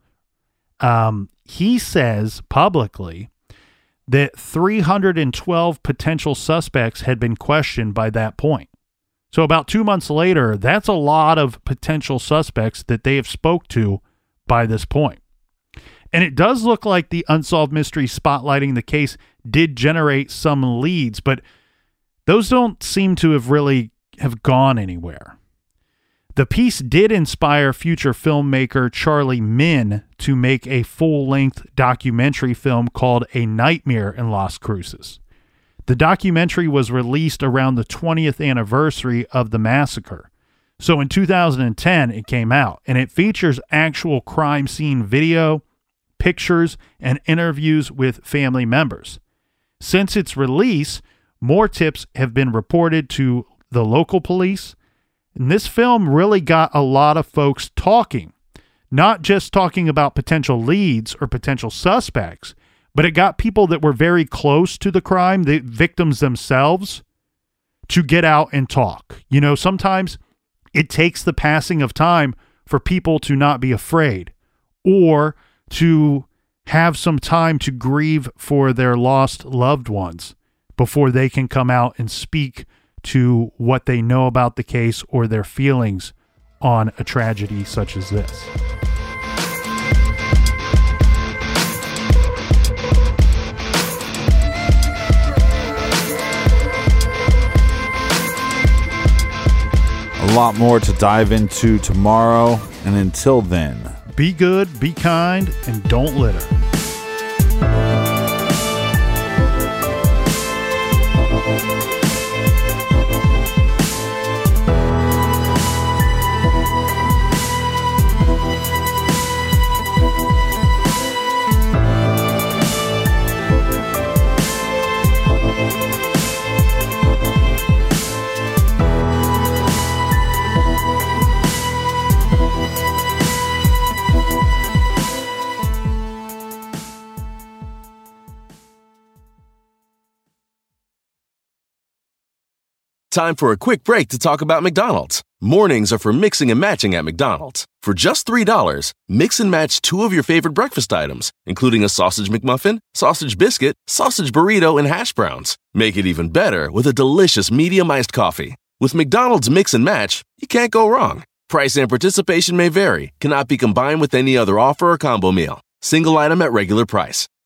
Speaker 2: Um, he says publicly that three hundred twelve potential suspects had been questioned by that point. So about two months later, that's a lot of potential suspects that they have spoke to by this point. And it does look like the Unsolved Mysteries spotlighting the case did generate some leads, but those don't seem to have really have gone anywhere. The piece did inspire future filmmaker Charlie Min to make a full-length documentary film called A Nightmare in Las Cruces. The documentary was released around the twentieth anniversary of the massacre. So in two thousand ten, it came out, and it features actual crime scene video, pictures, and interviews with family members. Since its release, more tips have been reported to the local police, and this film really got a lot of folks talking, not just talking about potential leads or potential suspects, but it got people that were very close to the crime, the victims themselves, to get out and talk. You know, sometimes it takes the passing of time for people to not be afraid or to have some time to grieve for their lost loved ones before they can come out and speak to what they know about the case or their feelings on a tragedy such as this.
Speaker 3: A lot more to dive into tomorrow, and until then,
Speaker 2: be good, be kind, and don't litter.
Speaker 1: Time for a quick break to talk about McDonald's. Mornings are for mixing and matching at McDonald's. For just three dollars, mix and match two of your favorite breakfast items, including a sausage McMuffin, sausage biscuit, sausage burrito, and hash browns. Make it even better with a delicious medium iced coffee. With McDonald's Mix and Match, you can't go wrong. Price and participation may vary, cannot be combined with any other offer or combo meal. Single item at regular price.